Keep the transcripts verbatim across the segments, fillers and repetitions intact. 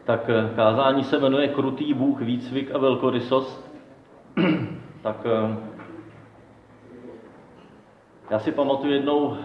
Tak kázání se jmenuje Krutý Bůh, výcvik a velkorysost. Tak já si pamatuju jednou,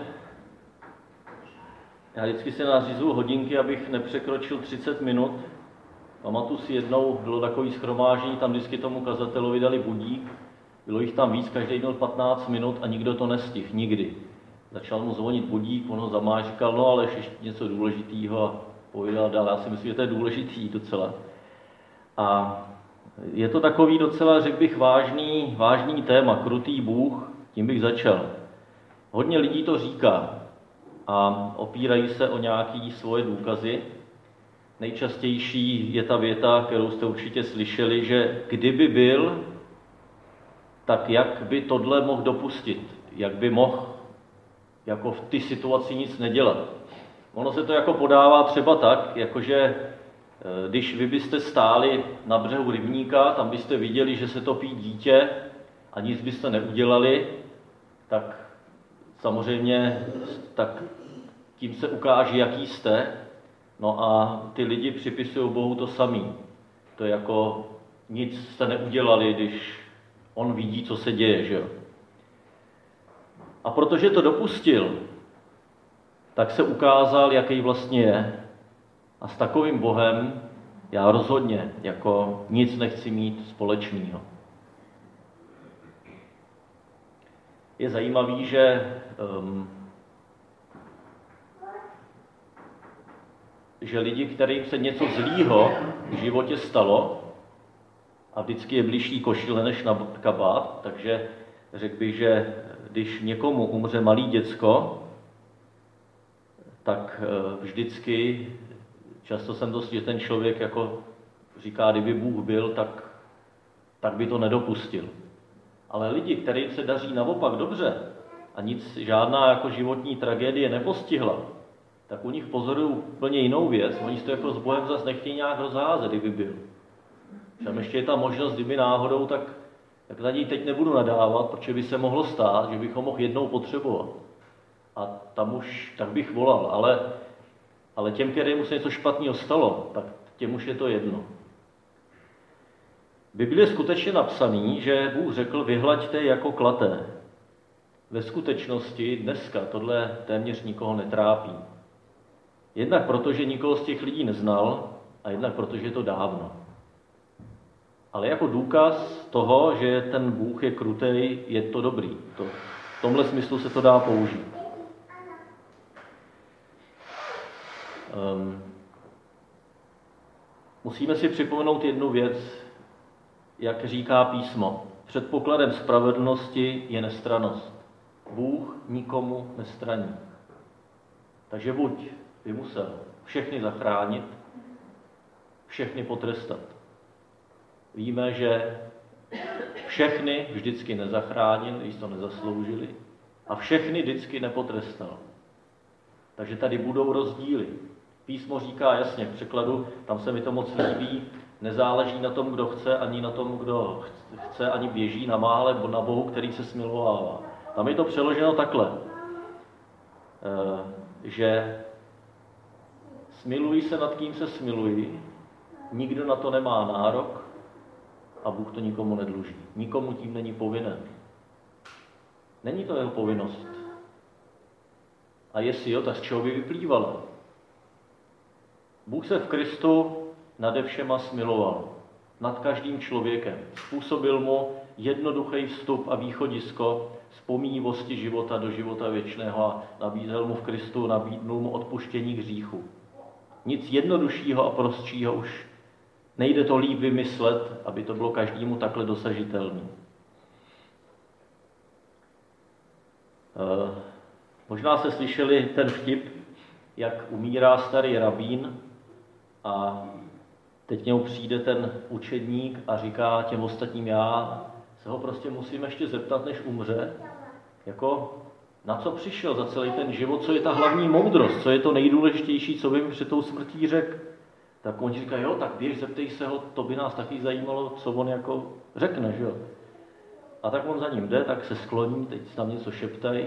já vždycky si nařizuju hodinky, abych nepřekročil třicet minut. Pamatuju si jednou, bylo takový shromáždění, tam vždycky tomu kazatelovi dali budík. Bylo jich tam víc, každý měl patnáct minut a nikdo to nestihl, nikdy. Začal mu zvonit budík, on ho zamáš, říkal, no ale ještě něco důležitýho a povídal dál. Já si myslím, že to je důležitý docela. A je to takový docela, řekl bych, vážný, vážný téma, krutý Bůh, tím bych začal. Hodně lidí to říká a opírají se o nějaké svoje důkazy. Nejčastější je ta věta, kterou jste určitě slyšeli, že kdyby byl, tak jak by tohle mohl dopustit? Jak by mohl jako v té situaci nic nedělat? Ono se to jako podává třeba tak, jakože když vy byste stáli na břehu rybníka, tam byste viděli, že se topí dítě a nic byste neudělali, tak samozřejmě tak tím se ukáže, jaký jste. No a ty lidi připisují Bohu to samý. To je jako nic jste neudělali, když on vidí, co se děje, že jo. A protože to dopustil, tak se ukázal, jaký vlastně je. A s takovým Bohem já rozhodně jako nic nechci mít společného. Je zajímavý, že, um, že lidi, kterým se něco zlýho v životě stalo, a vždycky je bližší košile než na kabát, takže řekl bych, že když někomu umře malý děcko, tak vždycky, často jsem to, že ten člověk jako říká, kdyby Bůh byl, tak, tak by to nedopustil. Ale lidi, kterým se daří naopak dobře a nic, žádná jako životní tragédie nepostihla, tak u nich pozorují úplně jinou věc. Oni si to jako s Bohem zase nechtějí nějak rozházet, kdyby byl. Tam ještě je ta možnost, kdyby náhodou, tak, tak na něj teď nebudu nadávat, protože by se mohlo stát, že bych ho mohl jednou potřebovat. A tam už, tak bych volal, ale, ale těm, kterému se něco špatného stalo, tak těm už je to jedno. V Biblii je skutečně napsaný, že Bůh řekl, vyhlaďte jako klaté. Ve skutečnosti dneska tohle téměř nikoho netrápí. Jednak proto, že nikoho z těch lidí neznal, a jednak proto, že je to dávno. Ale jako důkaz toho, že ten Bůh je krutej, je to dobrý. To, v tomhle smyslu se to dá použít. Um, musíme si připomenout jednu věc, jak říká písmo. Předpokladem spravedlnosti je nestrannost. Bůh nikomu nestraní. Takže buď by musel všechny zachránit, všechny potrestat. Víme, že všechny vždycky nezachránil, když to nezasloužili, a všechny vždycky nepotrestal. Takže tady budou rozdíly. Písmo říká jasně v překladu, tam se mi to moc líbí, nezáleží na tom, kdo chce, ani na tom, kdo chce, ani běží, namáhá, nebo na Bohu, který se smilovává. Tam je to přeloženo takhle, že smiluj se nad kým se smilují, nikdo na to nemá nárok a Bůh to nikomu nedluží. Nikomu tím není povinen. Není to jeho povinnost. A jestli jo, tak z čeho by vyplývala? Bůh se v Kristu nade všema smiloval. Nad každým člověkem. Způsobil mu jednoduchý vstup a východisko z pomíjivosti života do života věčného a nabízel mu v Kristu, nabídnul mu odpuštění hříchu. Nic jednoduššího a prostšího už nejde to líp vymyslet, aby to bylo každému takhle dosažitelné. E, možná jste slyšeli ten vtip, jak umírá starý rabín a teď němu přijde ten učedník a říká těm ostatním, já se ho prostě musím ještě zeptat, než umře, jako na co přišel za celý ten život, co je ta hlavní moudrost, co je to nejdůležitější, co by mi před tou smrtí řekl. Tak on říká, jo, tak běž, zeptej se ho, to by nás taky zajímalo, co on jako řekne, že jo. A tak on za ním jde, tak se skloní, teď tam něco šeptají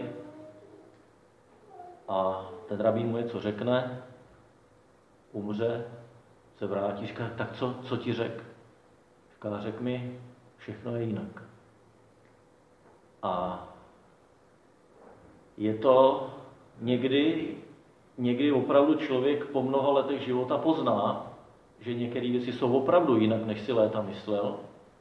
a ten rabín mu něco řekne, umře se vrátí, říká, tak co, co ti řek? Říká, řek mi, všechno je jinak. A je to někdy, někdy opravdu člověk po mnoha letech života pozná, že některé věci jsou opravdu jinak, než si léta myslel.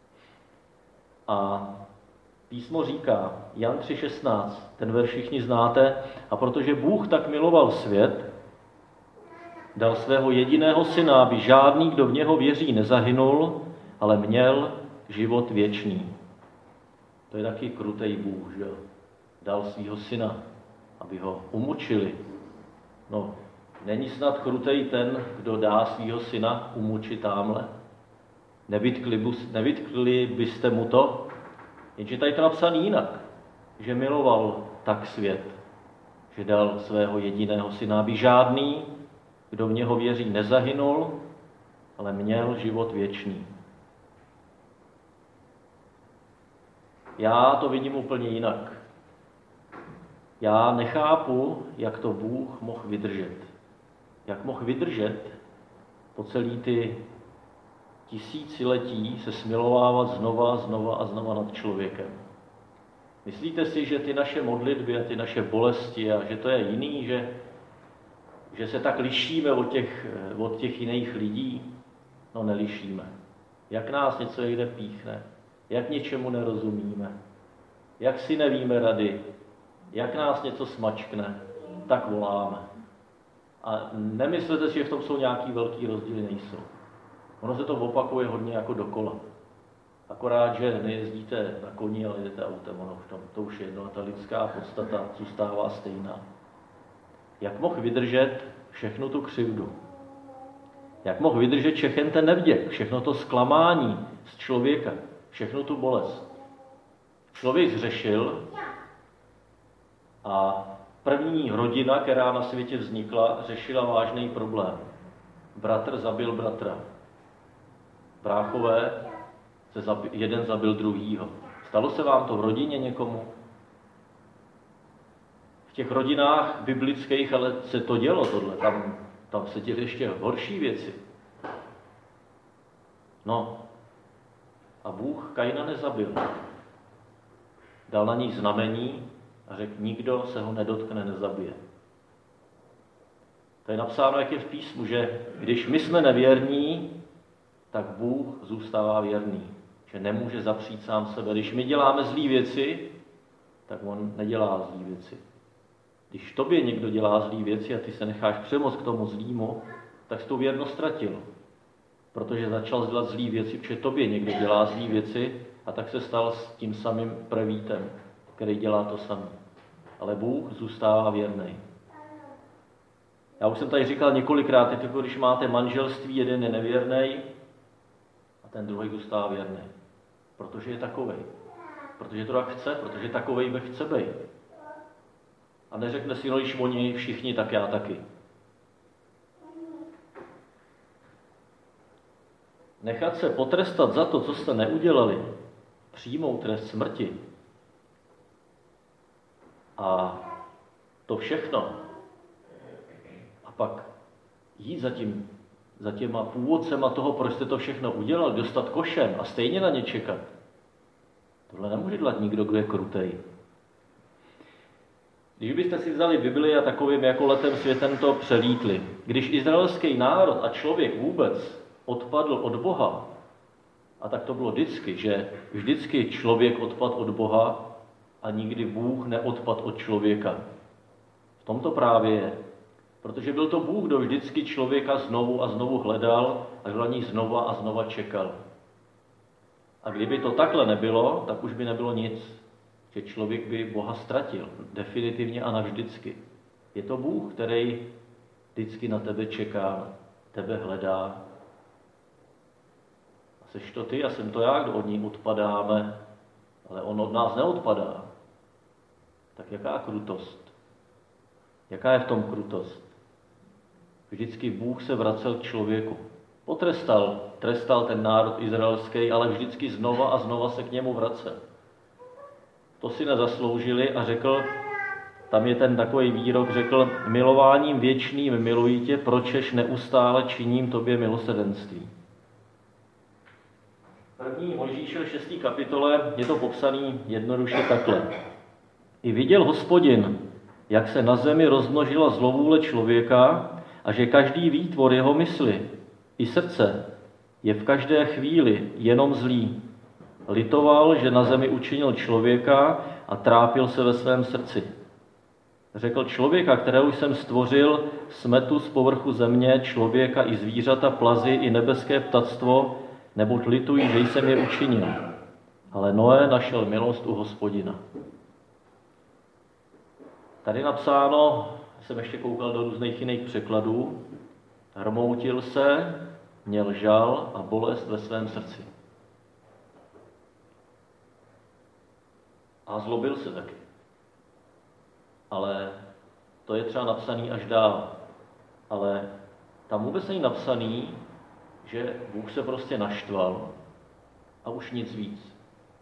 A písmo říká, Jan tři šestnáct, ten verš všichni znáte, a protože Bůh tak miloval svět, dal svého jediného syna, aby žádný, kdo v něho věří, nezahynul, ale měl život věčný. To je taky krutej Bůh, že dal svého syna, aby ho umučili. No, není snad krutej ten, kdo dá svého syna umučit támhle? Nevytkli, nevytkli byste mu to? Jenže tady to napsané jinak, že miloval tak svět, že dal svého jediného syna, aby žádný, kdo v něho věří, nezahynul, ale měl život věčný. Já to vidím úplně jinak. Já nechápu, jak to Bůh mohl vydržet. Jak mohl vydržet po celý ty tisíciletí se smilovávat znova, znova a znova nad člověkem. Myslíte si, že ty naše modlitby a ty naše bolesti a že to je jiný, že, že se tak lišíme od těch, od těch jiných lidí? No nelišíme. Jak nás něco někde píchne, jak něčemu nerozumíme, jak si nevíme rady, jak nás něco smačkne, tak voláme. A nemyslete si, že v tom jsou nějaký velký rozdíly, nejsou. Ono se to opakuje hodně jako dokola. Akorát, že nejezdíte na koni, ale jdete autem, ono v tom, to už je jedno, a ta lidská podstata zůstává stejná. Jak mohl vydržet všechnu tu křivdu? Jak mohl vydržet všechen ten nevděk, všechno to zklamání z člověka, všechnu tu bolest? Člověk zřešil a první rodina, která na světě vznikla, řešila vážný problém. Bratr zabil bratra. Bráchové, se zabi, jeden zabil druhýho. Stalo se vám to v rodině někomu? V těch rodinách biblických ale se to dělo tohle. Tam, tam se děly ještě horší věci. No, a Bůh Kaina nezabil. Dal na ní znamení a řekl, nikdo se ho nedotkne, nezabije. To je napsáno, jak je v písmu, že když my jsme nevěrní, tak Bůh zůstává věrný. Že nemůže zapřít sám sebe. Když my děláme zlý věci, tak on nedělá zlý věci. Když tobě někdo dělá zlý věci a ty se necháš přemoct k tomu zlýmu, tak jsi tu věrnost ztratil. Protože začal dělat zlý věci, protože tobě někdo dělá zlý věci a tak se stal s tím samým prevítem, který dělá to samé. Ale Bůh zůstává věrný. Já už jsem tady říkal několikrát, je to, když máte manželství, jeden je nevěrný a ten druhý zůstává věrný. Protože je takovej. Protože to tak chce, protože takovej bych chce být. A neřekne si, no když oni všichni, tak já taky. Nechat se potrestat za to, co jste neudělali, přijmout trest smrti a to všechno. A pak jít za, tím, za těma původcema toho, proč jste to všechno udělal, dostat košem a stejně na ně čekat. Tohle nemůže dělat nikdo, kdo je krutej. Když byste si vzali Bibli a takovým jako letem světem to přelítli, když izraelský národ a člověk vůbec odpadl od Boha, a tak to bylo vždycky, že vždycky člověk odpadl od Boha a nikdy Bůh neodpadl od člověka. V tom to právě je. Protože byl to Bůh, kdo vždycky člověka znovu a znovu hledal a kdo na ní znova a znova čekal. A kdyby to takhle nebylo, tak už by nebylo nic. Že člověk by Boha ztratil. Definitivně a navždycky. Je to Bůh, který vždycky na tebe čeká, tebe hledá. A seš to ty a jsem to já, kdo od ní odpadáme, ale on od nás neodpadá. Tak jaká krutost? Jaká je v tom krutost? Vždycky Bůh se vracel k člověku. Potrestal, trestal ten národ izraelský, ale vždycky znova a znova se k němu vracel. To si nezasloužili a řekl, tam je ten takový výrok, řekl, milováním věčným miluji tě, pročež neustále činím tobě milosrdenství. První Mojžíšové šesté kapitole je to popsaný jednoduše takhle. I viděl Hospodin, jak se na zemi rozmnožila zlovůle člověka a že každý výtvor jeho mysli i srdce je v každé chvíli jenom zlý. Litoval, že na zemi učinil člověka a trápil se ve svém srdci. Řekl, člověka, kterého jsem stvořil, smetu z povrchu země, člověka i zvířata, plazy i nebeské ptactvo, neboť lituji, že jsem je učinil. Ale Noé našel milost u Hospodina. Tady napsáno, jsem ještě koukal do různých jiných překladů, hrmoutil se, měl žal a bolest ve svém srdci. A zlobil se taky. Ale to je třeba napsaný až dál. Ale tam vůbec není napsaný, že Bůh se prostě naštval a už nic víc.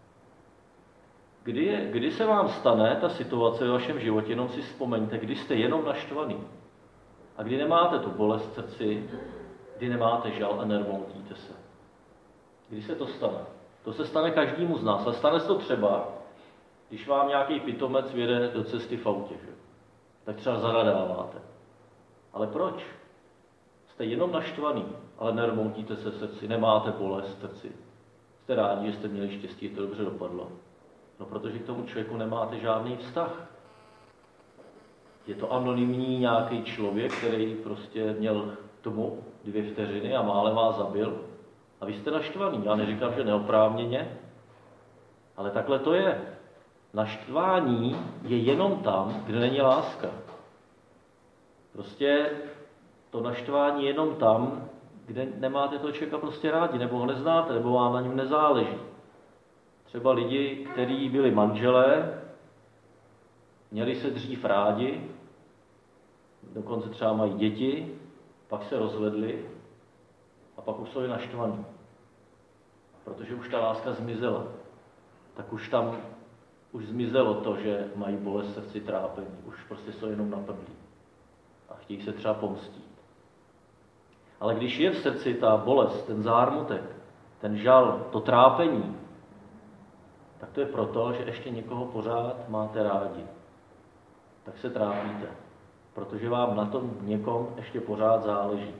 Kdy, je, kdy se vám stane ta situace ve vašem životě, jenom si vzpomeňte, kdy jste jenom naštvaný a kdy nemáte tu bolest v srdci, kdy nemáte žal a nervoutíte se. Kdy se to stane? To se stane každému z nás. A stane se to třeba, když vám nějaký pitomec vyjede do cesty v autě, že? Tak třeba zaradáváte. Ale proč? Jste jenom naštvaný, ale nervoutíte se v srdci, nemáte bolest v srdci. Jste rádi, že jste měli štěstí, to dobře dopadlo. No, protože k tomu člověku nemáte žádný vztah. Je to anonymní nějaký člověk, který prostě měl k tomu dvě vteřiny a málem vás zabil. A vy jste naštvaný. Já neříkám, že neoprávněně, ale takhle to je. Naštvání je jenom tam, kde není láska. Prostě to naštvání je jenom tam, kde nemáte toho člověka prostě rádi, nebo ho neznáte, nebo vám na něm nezáleží. Třeba lidi, kteří byli manželé, měli se dřív rádi, dokonce třeba mají děti, pak se rozvedli a pak už jsou naštvaní. Protože už ta láska zmizela. Tak už tam už zmizelo to, že mají bolest srdci, trápení. Už prostě jsou jenom napadlí. A chtějí se třeba pomstít. Ale když je v srdci ta bolest, ten zármutek, ten žal, to trápení, tak to je proto, že ještě někoho pořád máte rádi. Tak se trápíte, protože vám na tom někom ještě pořád záleží.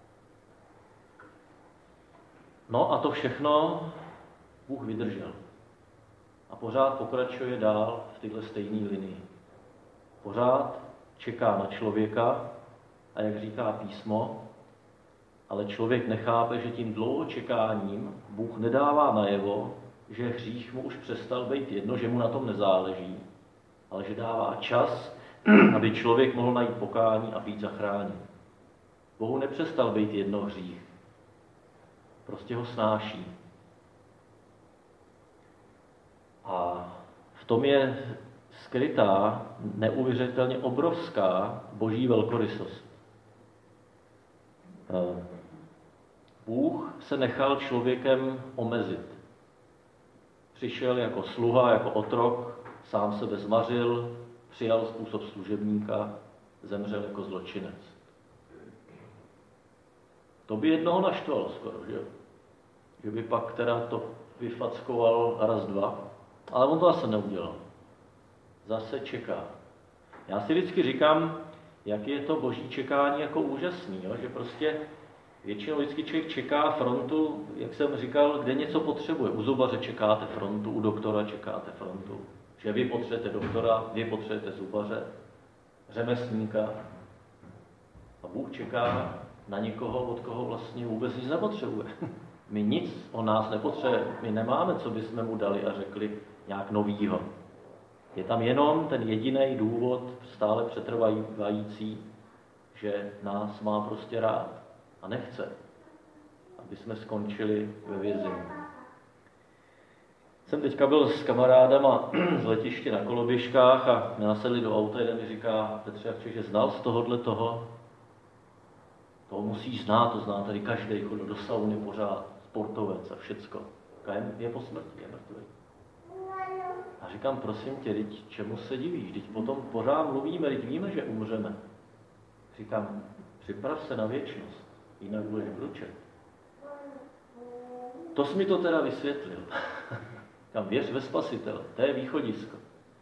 No a to všechno Bůh vydržel. A pořád pokračuje dál v této stejné linii. Pořád čeká na člověka a jak říká písmo, ale člověk nechápe, že tím dlouho čekáním Bůh nedává najevo, že hřích mu už přestal být jedno, že mu na tom nezáleží, ale že dává čas, aby člověk mohl najít pokání a být zachráněn. Bohu nepřestal být jedno hřích. Prostě ho snáší. A v tom je skrytá, neuvěřitelně obrovská boží velkorysost. Bůh se nechal člověkem omezit. Přišel jako sluha, jako otrok, sám sebe zmařil, přijal způsob služebníka, zemřel jako zločinec. To by jednoho naštvalo skoro, že? Že by pak teda to vyfackoval raz, dva. Ale on to zase neudělal. Zase čeká. Já si vždycky říkám, jak je to boží čekání jako úžasný, jo? Že prostě většinou vždycky člověk čeká frontu, jak jsem říkal, kde něco potřebuje. U zubaře čekáte frontu, u doktora čekáte frontu. Že vy potřebujete doktora, vy potřebujete zubaře, řemeslníka. A Bůh čeká na někoho, od koho vlastně vůbec nic nepotřebuje. My nic o nás nepotřebujeme, my nemáme, co bychom mu dali a řekli nějak novýho. Je tam jenom ten jediný důvod, stále přetrvající, že nás má prostě rád a nechce, aby jsme skončili ve vězení. Jsem teďka byl s kamarádama z letiště na koloběžkách a nasedli do auta, jeden mi říká, Petře, že znal z tohohle toho, toho musíš znát, to zná tady každý, chodil do sauny pořád, sportovec a všecko. Je po smrti, je mrtvý. A A říkám, prosím tě, teď čemu se divíš? Teď potom pořád mluvíme, teď víme, že umřeme. Říkám, připrav se na věčnost, jinak budeš mlčet. To jsi mi to teda vysvětlil. Říkám, věř ve Spasitele, to je východisko.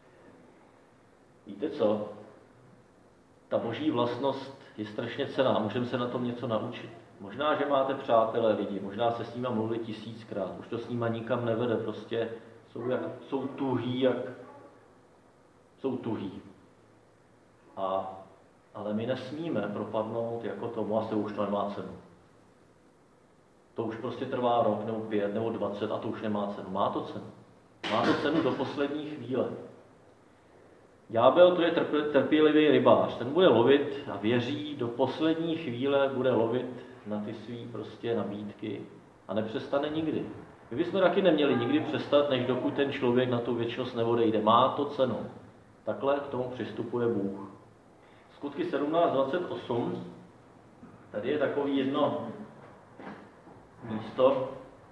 Víte co? Ta boží vlastnost je strašně cenná, můžeme se na tom něco naučit. Možná, že máte přátelé lidi, možná se s nima mluvit tisíckrát, už to s nima nikam nevede, prostě jsou, jak, jsou tuhý, jak jsou tuhý. A, ale my nesmíme propadnout jako tomu, asi už to nemá cenu. To už prostě trvá rok, nebo pět, nebo dvacet a to už nemá cenu. Má to cenu. Má to cenu do poslední chvíle. Ďábel to je trpělivý rybář, ten bude lovit a věří, do poslední chvíle bude lovit na ty svý prostě nabídky a nepřestane nikdy. My bychom taky neměli nikdy přestat, než dokud ten člověk na tu věčnost neodejde. Má to cenu. Takhle k tomu přistupuje Bůh. Skutky sedmnáct dvacet osm, tady je takový jedno místo,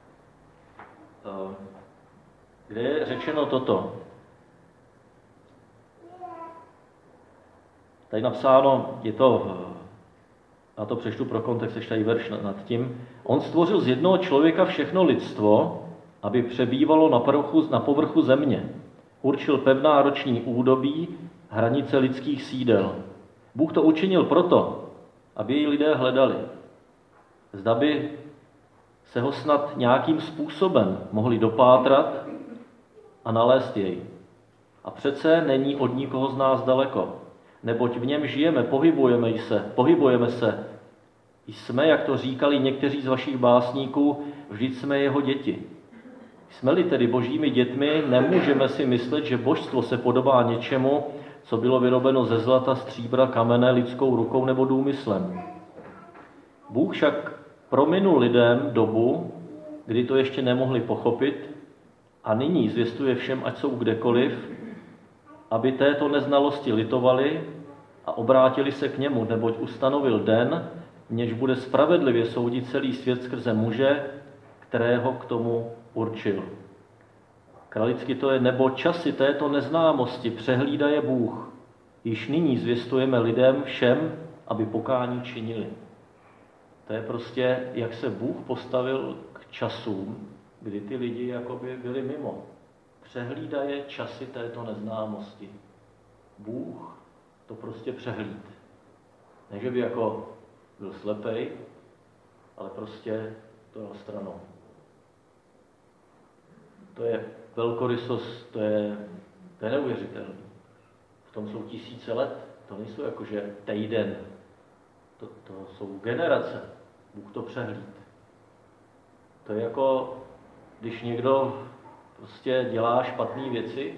kde je řečeno toto. Tady napsáno, je to, já to přečtu pro kontext, ještě tady verš nad tím. On stvořil z jednoho člověka všechno lidstvo, aby přebývalo na povrchu, na povrchu země. Určil pevná roční údobí, hranice lidských sídel. Bůh to učinil proto, aby jej lidé hledali. Zda by se ho snad nějakým způsobem mohli dopátrat a nalézt jej. A přece není od nikoho z nás daleko. Neboť v něm žijeme, pohybujeme se, pohybujeme se. Jsme, jak to říkali někteří z vašich básníků, vždyť jsme jeho děti. Jsme-li tedy božími dětmi, nemůžeme si myslet, že božstvo se podobá něčemu, co bylo vyrobeno ze zlata, stříbra, kamene, lidskou rukou nebo důmyslem. Bůh však prominul lidem dobu, kdy to ještě nemohli pochopit a nyní zvěstuje všem, ať jsou kdekoliv, aby této neznalosti litovali a obrátili se k němu, neboť ustanovil den, v něž bude spravedlivě soudit celý svět skrze muže, kterého k tomu určil. Kralicky to je, nebo časy této neznámosti přehlídaje Bůh. Již nyní zvěstujeme lidem všem, aby pokání činili. To je prostě, jak se Bůh postavil k časům, kdy ty lidi jakoby byli mimo. Přehlídaje časy této neznámosti. Bůh to prostě přehlíd. Ne, že by jako byl slepej, ale prostě to dal stranou. To je velkorysost, to je, to je neuvěřitelné. V tom jsou tisíce let, to nejsou jakože týden, to, to jsou generace. Bůh to přehlíd. To je jako, když někdo prostě dělá špatné věci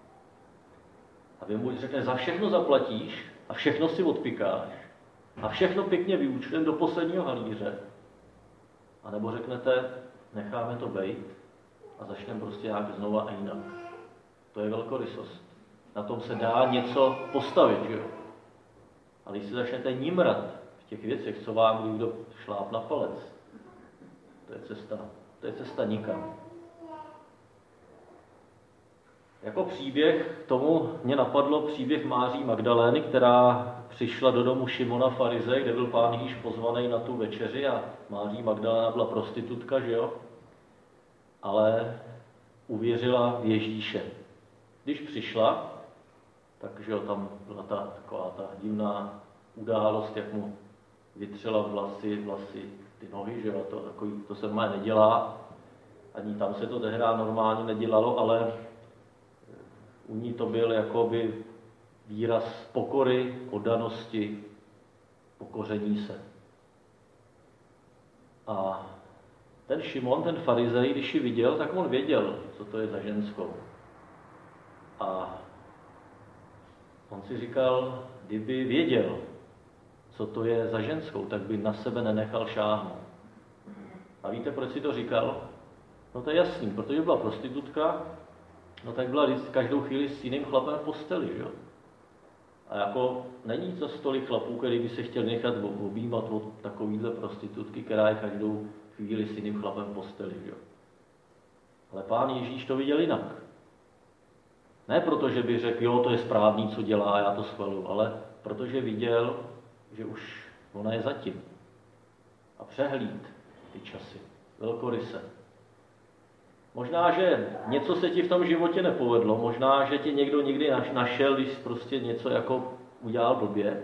a vy mu řekne, za všechno zaplatíš a všechno si odpikáš a všechno pěkně vyúčtujeme do posledního halíře. A nebo řeknete, necháme to bejt a začneme prostě nějak znova a jinak. To je velkorysost. Na tom se dá něco postavit, že jo? Ale když si začnete nímrat v těch věcech, co vám někdo šláp na palec, to je cesta, to je cesta nikam. Jako příběh k tomu mě napadlo příběh Máří Magdalény, která přišla do domu Šimona Farize, kde byl Pán Ježíš pozvaný na tu večeři a Máří Magdaléna byla prostitutka, že jo? Ale uvěřila v Ježíše. Když přišla, takže jo, tam byla ta taková ta divná událost, jak mu vytřela vlasy, vlasy, ty nohy, že jo, to, takový, to se normálně nedělá, ani tam se to tehdá normálně nedělalo, ale u ní to byl jakoby výraz pokory, oddanosti, pokoření se. A ten Šimon, ten farizej, když ji viděl, tak on věděl, co to je za ženskou. A on si říkal, kdyby věděl, co to je za ženskou, tak by na sebe nenechal šáhnout. A víte, proč si to říkal? No to je jasný, protože byla prostitutka, no tak byla každou chvíli s jiným chlapem v posteli, jo. A jako není to stolik chlapů, který by se chtěl nechat objímat od takovýhle prostitutky, která je každou chvíli s jiným chlapem v posteli, jo. Ale Pán Ježíš to viděl jinak. Ne proto, že by řekl, jo, to je správný, co dělá, já to schvaluju, ale protože viděl, že už ona je zatím. A přehlíd ty časy, velkoryse. Možná, že něco se ti v tom životě nepovedlo, možná, že tě někdo někdy našel, když prostě něco jako udělal blbě.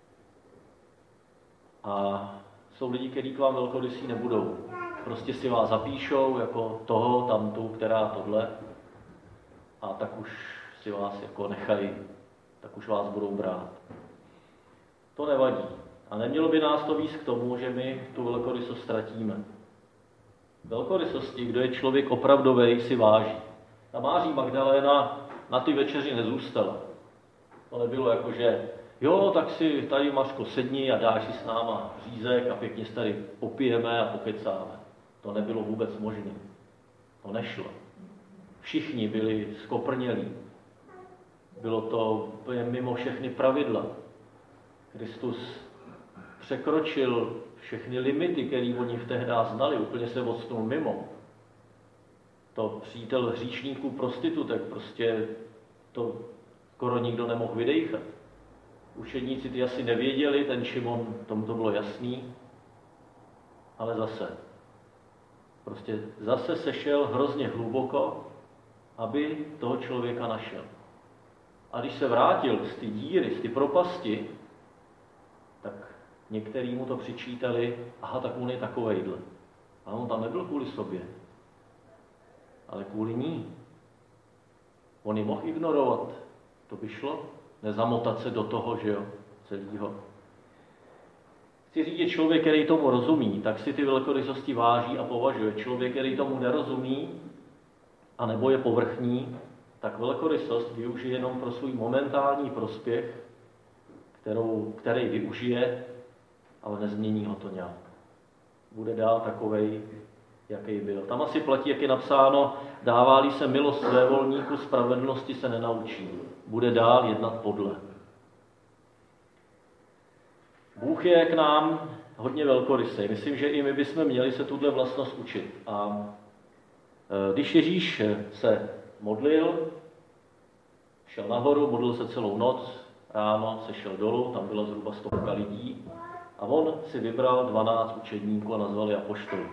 A jsou lidi, kteří k vám velkorysí nebudou. Prostě si vás zapíšou jako toho, tamtu, která tohle. A tak už si vás jako nechají, tak už vás budou brát. To nevadí. A nemělo by nás to víc k tomu, že my tu velkorysost ztratíme. Velkorysosti, kdo je člověk opravdovej, si váží. Ta Máří Magdaléna na ty večeři nezůstala. To nebylo jako, že jo, tak si tady, Mařko, sedni a dáš si s náma řízek a pěkně se tady popijeme a pokecáme. To nebylo vůbec možné. To nešlo. Všichni byli skoprnělí. Bylo to úplně mimo všechny pravidla. Kristus překročil všechny limity, které oni v tehdy znali, úplně se odstnul mimo. To přítel hříšníků, prostitutek, prostě to skoro nikdo nemohl vydejchat. Učedníci ty asi nevěděli, ten Šimon, tomu to bylo jasný, ale zase. Prostě zase sešel hrozně hluboko, aby toho člověka našel. A když se vrátil z ty díry, z ty propasti, tak některý mu to přičítali, aha, tak on je takovejhle. A on tam nebyl kvůli sobě, ale kvůli ní. On ji mohl ignorovat, to by šlo, nezamotat se do toho, že jo, celýho. Chci říct, že člověk, který tomu rozumí, tak si ty velkorysosti váží a považuje. Člověk, který tomu nerozumí, a nebo je povrchní, tak velkorysost využije jenom pro svůj momentální prospěch, kterou, který využije, ale nezmění ho to nějak. Bude dál takovej, jaký byl. Tam asi platí, jak je napsáno, dává-li se milost svévolníku, spravedlnosti se nenaučí. Bude dál jednat podle. Bůh je k nám hodně velkorysý. Myslím, že i my bychom měli se tuhle vlastnost učit. A když Ježíš se modlil, šel nahoru, modlil se celou noc, ráno se šel dolů, tam bylo zhruba stovka lidí a on si vybral dvanáct učedníků a nazval je apoštoly.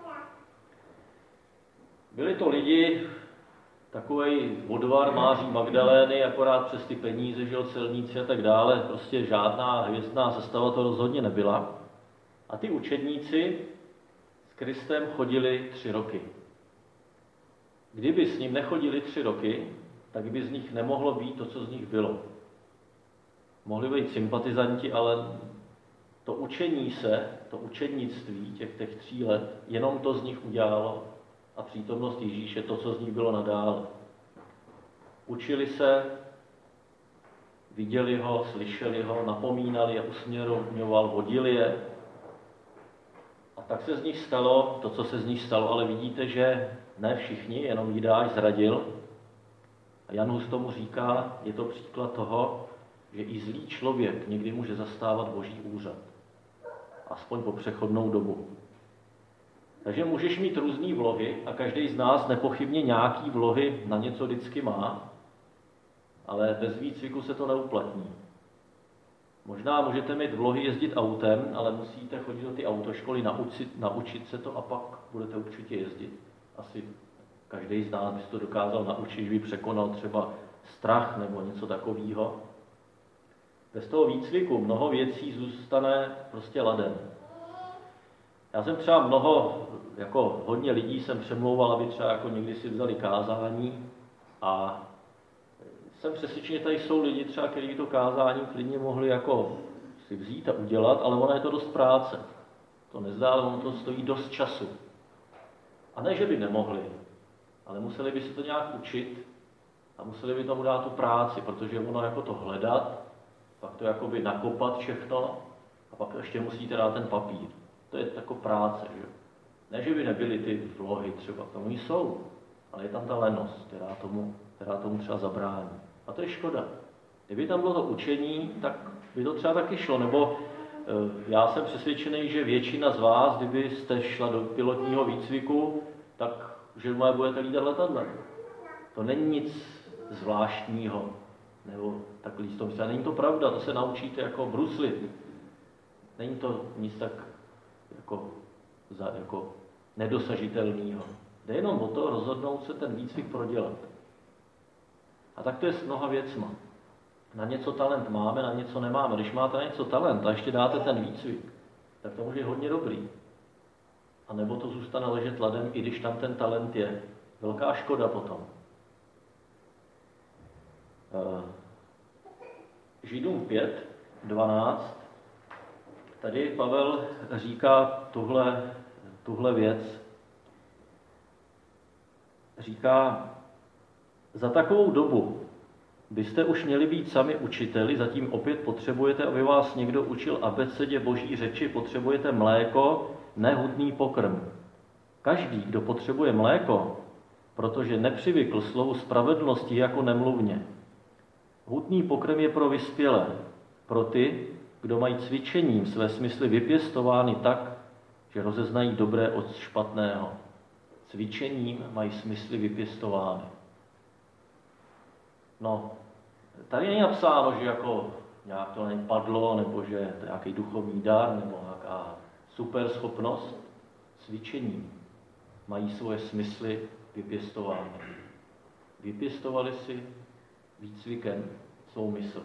Byli to lidi, takovej odvar Máří Magdalény, akorát přes ty peníze, že jo, celníci a tak dále, prostě žádná hvězdná sestava to rozhodně nebyla. A ty učedníci s Kristem chodili tři roky. Kdyby s ním nechodili tři roky, tak by z nich nemohlo být to, co z nich bylo. Mohli být sympatizanti, ale to učení se, to učednictví těch, těch tří let, jenom to z nich udělalo a přítomnost Ježíše, to, co z nich bylo nadále. Učili se, viděli ho, slyšeli ho, napomínali a usměrňoval, vodili je. A tak se z nich stalo to, co se z nich stalo, ale vidíte, že ne všichni, jenom Jidáš zradil. A Jan Hus tomu říká, je to příklad toho, že i zlý člověk někdy může zastávat boží úřad. Aspoň po přechodnou dobu. Takže můžeš mít různý vlohy a každý z nás nepochybně nějaký vlohy na něco vždycky má, ale bez výcviku se to neuplatní. Možná můžete mít vlohy jezdit autem, ale musíte chodit do ty autoškoly, naučit, naučit se to a pak budete určitě jezdit. Asi každý z nás by se to dokázal naučit, že by překonal třeba strach nebo něco takového. Bez toho výcviku mnoho věcí zůstane prostě ladem. Já jsem třeba mnoho, jako hodně lidí jsem přemlouval, aby třeba jako někdy si vzali kázání a jsem přesvědčen, že tady jsou lidi třeba, kteří to kázání klidně mohli jako si vzít a udělat, ale ona je to dost práce. To nezdá, ale ono to stojí dost času. A ne, že by nemohli, ale museli by si to nějak učit a museli by tomu dát tu práci, protože ono jako to hledat, pak to jakoby nakopat všechno a pak ještě musíte dát ten papír. To je jako práce, že? Ne, že by nebyly ty vlohy třeba, tomu jsou, ale je tam ta lenost, která tomu, která tomu třeba zabrání. A to je škoda. Kdyby tam bylo to učení, tak by to třeba taky šlo, nebo já jsem přesvědčený, že většina z vás, kdybyste šla do pilotního výcviku, tak že budete lítat letadlem. To není nic zvláštního, nebo tak lístom. A není to pravda, to se naučíte jako bruslit. Není to nic tak jako, za, jako nedosažitelného. Jde jenom o to rozhodnout se ten výcvik prodělat. A tak to je s mnoha věcma. Na něco talent máme, na něco nemáme. Když máte na něco talent a ještě dáte ten výcvik, tak to může být hodně dobrý. A nebo to zůstane ležet ladem, i když tam ten talent je. Velká škoda potom. Židům pět, dvanáct. Tady Pavel říká tuhle, tuhle věc. Říká, za takovou dobu byste už měli být sami učiteli, zatím opět potřebujete, aby vás někdo učil abecedě boží řeči, potřebujete mléko, ne hutný pokrm. Každý, kdo potřebuje mléko, protože nepřivykl slovu spravedlnosti jako nemluvně. Hutný pokrm je pro vyspělé, pro ty, kdo mají cvičením své smysly vypěstovány tak, že rozeznají dobré od špatného. Cvičením mají smysly vypěstovány. No, tady není napsáno, že jako nějak to nepadlo, nebo že to je nějaký duchovní dar, nebo nějaká super schopnost. Cvičením mají svoje smysly vypěstovány. Vypěstovali si výcvikem svou mysl.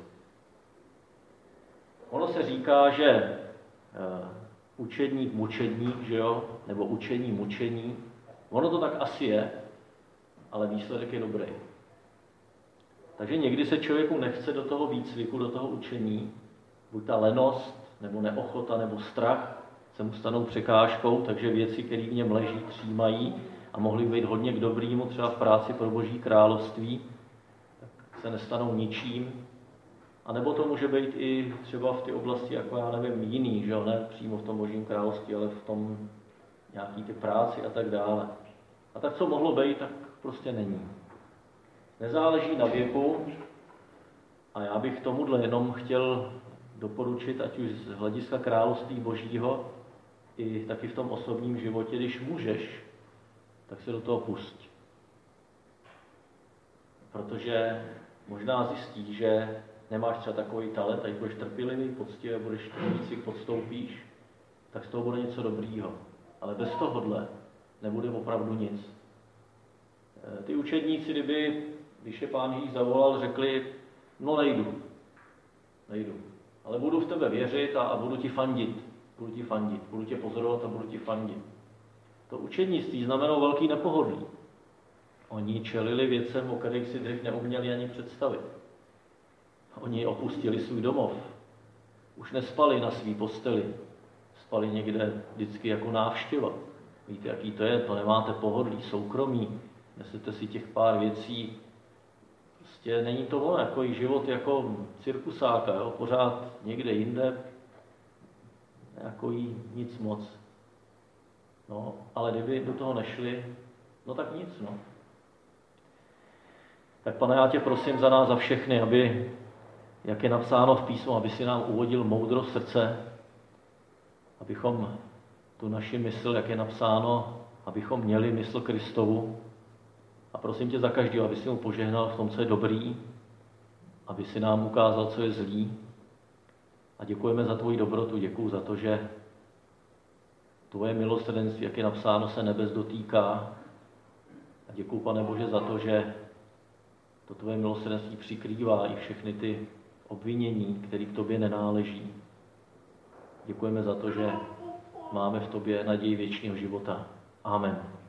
Ono se říká, že uh, učedník, mučedník, že jo, nebo učení, mučení, ono to tak asi je, ale výsledek je dobrý. Takže někdy se člověku nechce do toho výcviku, do toho učení, buď ta lenost, nebo neochota, nebo strach se mu stanou překážkou, takže věci, které v něm leží, třímají a mohly být hodně k dobrýmu, třeba v práci pro Boží království, tak se nestanou ničím. A nebo to může být i třeba v té oblasti, jako já nevím, jiný, že jo, ne přímo v tom Božím království, ale v tom nějaký ty práci a tak dále. A tak, co mohlo být, tak prostě není. Nezáleží na věku a já bych tomuhle jenom chtěl doporučit, ať už z hlediska království Božího, i taky v tom osobním životě, když můžeš, tak se do toho pusť. Protože možná zjistíš, že nemáš třeba takový talent, ať budeš trpělivý, poctivý, budeš ten výcvik podstoupíš, tak z toho bude něco dobrýho. Ale bez tohohle nebude opravdu nic. Ty učedníci, kdyby, když je Pán Ježíš zavolal, řekli, no nejdu, nejdu, ale budu v tebe věřit a, a budu ti fandit, budu ti fandit, budu tě pozorovat a budu ti fandit. To učednictví znamenalo velký nepohodlí. Oni čelili věcem, o kterých si dřív neuměli ani představit. Oni opustili svůj domov. Už nespali na svý posteli. Spali někde vždycky jako návštěva. Víte, jaký to je? To nemáte pohodlí, soukromí. Nesete si těch pár věcí. Prostě není to ono, jako i život jako cirkusáka, jo? Pořád někde jinde. Jako jí nic moc. No, ale kdyby do toho nešli, no tak nic, no. Tak Pane, já tě prosím za nás, za všechny, aby, jak je napsáno v písmu, aby si nám uvodil moudrost srdce, abychom tu naši mysl, jak je napsáno, abychom měli mysl Kristovu. A prosím tě za každého, aby si mu požehnal v tom, co je dobrý, aby si nám ukázal, co je zlý. A děkujeme za tvoji dobrotu, děkuju za to, že tvoje milosrdenství, jak je napsáno, se nebes dotýká. A děkuju, Pane Bože, za to, že to tvoje milosrdenství přikrývá i všechny ty obvinění, které k tobě nenáleží. Děkujeme za to, že máme v tobě naději věčného života. Amen.